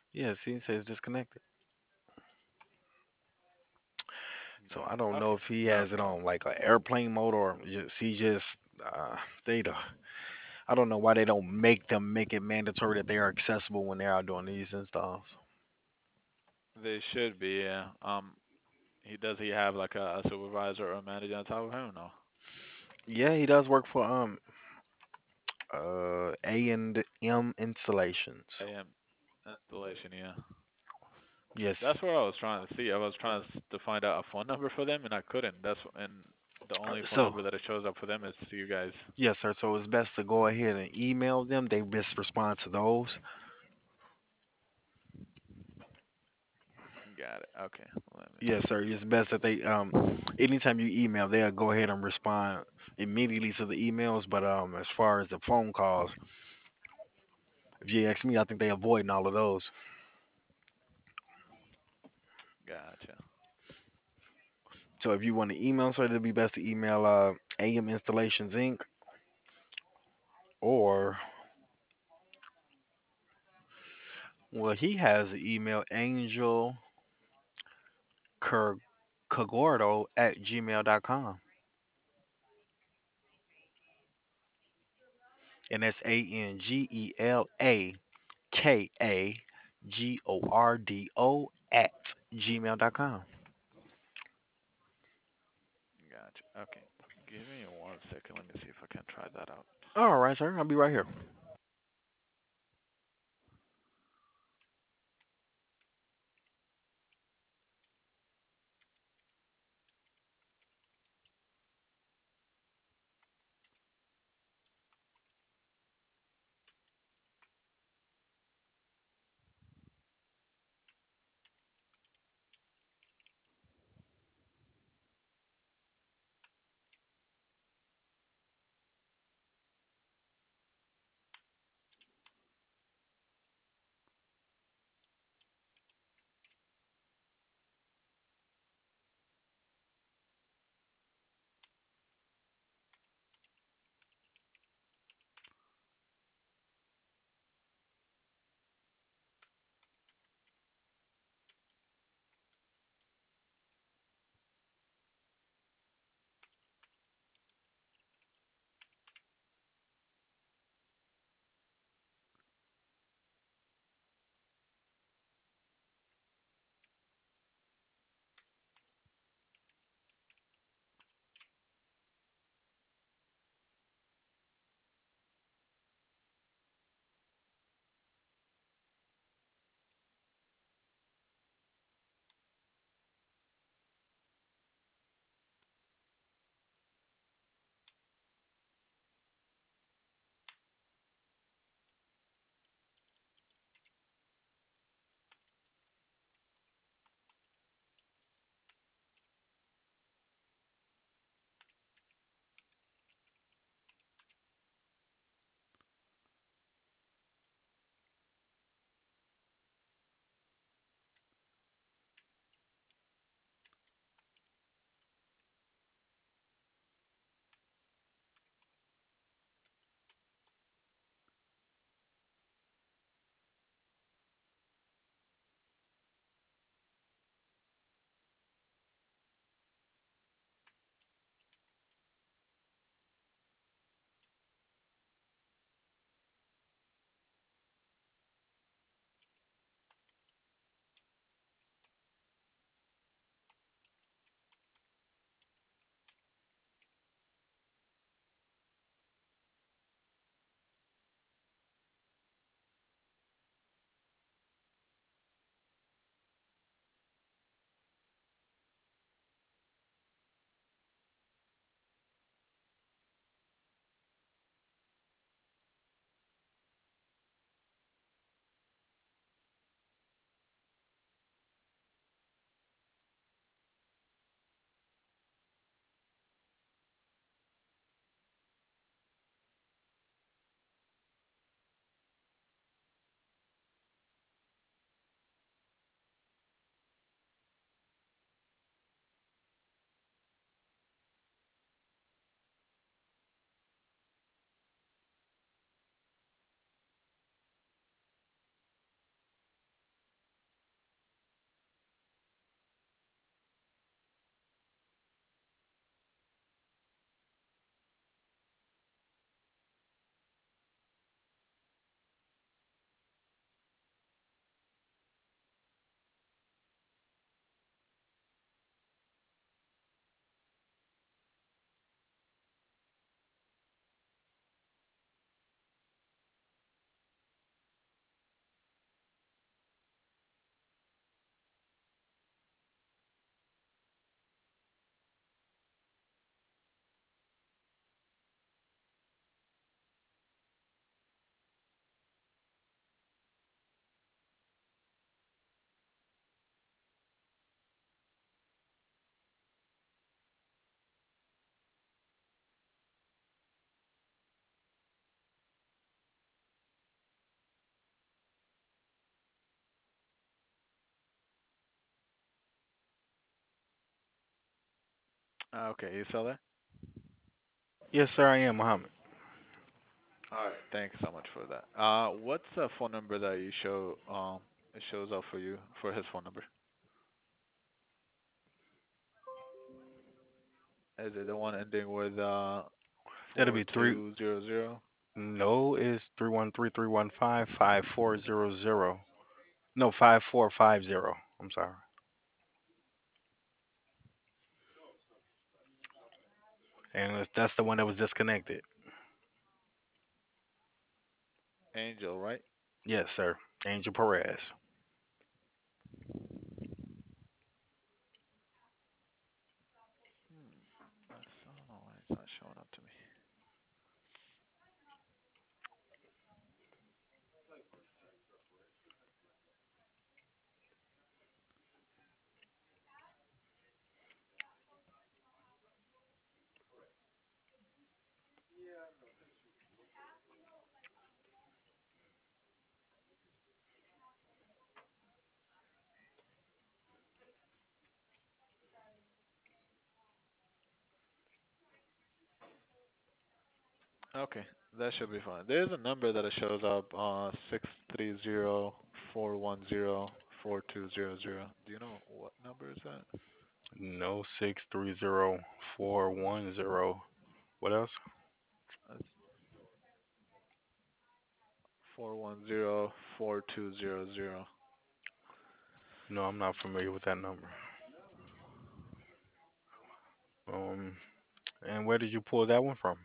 Yeah, see, it says disconnected. So Got I it. don't know Okay, if he no has it problem. on like a airplane mode or just he just they don't. I don't know why they don't make it mandatory that they are accessible when they're out doing these installs. They should be. Yeah. He have like a supervisor or a manager on top of him? No. Yeah, he does work for A and M installations. AM installation. Yeah. Yes, That's what I was trying to see. I was trying to find out a phone number for them, and I couldn't. And the only phone so number that it shows up for them is you guys. yes, sir. So it's best to go ahead and email them. They best respond to those. Got it. Okay. Let me Yes, see. sir. It's best that they anytime you email, they'll go ahead and respond immediately to the emails. But as far as the phone calls, if you ask me, I think they avoiding all of those. Gotcha. So if you want to email, so it'd be best to email AM Installations Inc. or well, he has the email Angel Cagordo at gmail.com. And that's ANGELAKAGORDO at gmail.com. Gotcha. Okay. Give me 1 second. Let me see if I can try that out. All right, sir. I'll be right here. Okay, you still there? Yes, sir, I am Muhammad. All right, thanks so much for that. What's the phone number that you show it shows up for you for his phone number? Is it the one ending with That'll four be three. two zero zero? No, it's 313-315-5400. No, 5450. I'm sorry. And that's the one that was disconnected. Angel, right? Yes, sir. Angel Perez. Hmm. I don't know why it's not showing up to me. Okay, that should be fine. There's a number that it shows up 630-410-4200. Do you know what number is that? No, 630-410. What else? That's 410-4200. No, I'm not familiar with that number. Um, and where did you pull that one from?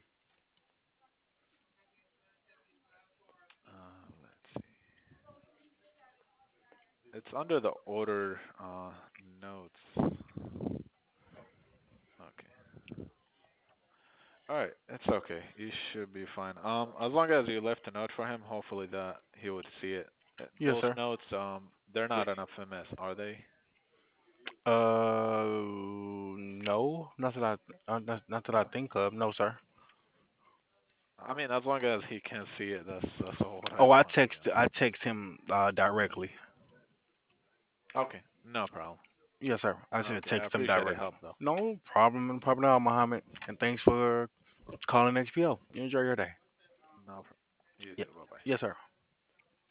Let's see. It's under the order notes. Okay. All right, it's okay. You should be fine. As long as you left a note for him, hopefully that he would see it. Yes, Those sir. notes, they're not an FMS, are they? No, not that I think of. No, sir. I mean, as long as he can see it, that's all what I Oh, want, to be I honest. text him directly. Okay, no problem. Yes, sir. I should Okay, I text him appreciate the directly. help though. No problem, no problem at all, Mohammed. And thanks for calling XPO. You enjoy your day. No, you Yep. too. Bye bye. Yes, sir.